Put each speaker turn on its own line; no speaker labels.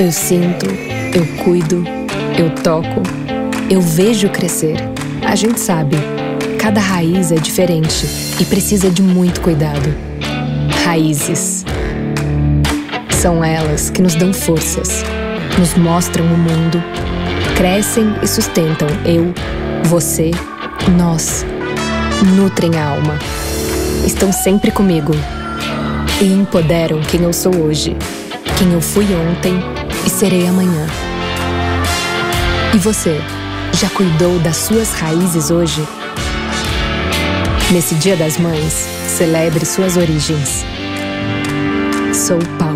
Eu sinto, eu cuido, eu toco, eu vejo crescer. A gente sabe, cada raiz é diferente e precisa de muito cuidado. Raízes. São elas que nos dão forças, nos mostram o mundo, crescem e sustentam eu, você, nós. Nutrem a alma. Estão sempre comigo e empoderam quem eu sou hoje, quem eu fui ontem e serei amanhã. E você, já cuidou das suas raízes hoje? Nesse Dia das Mães, celebre suas origens. Sou Paula.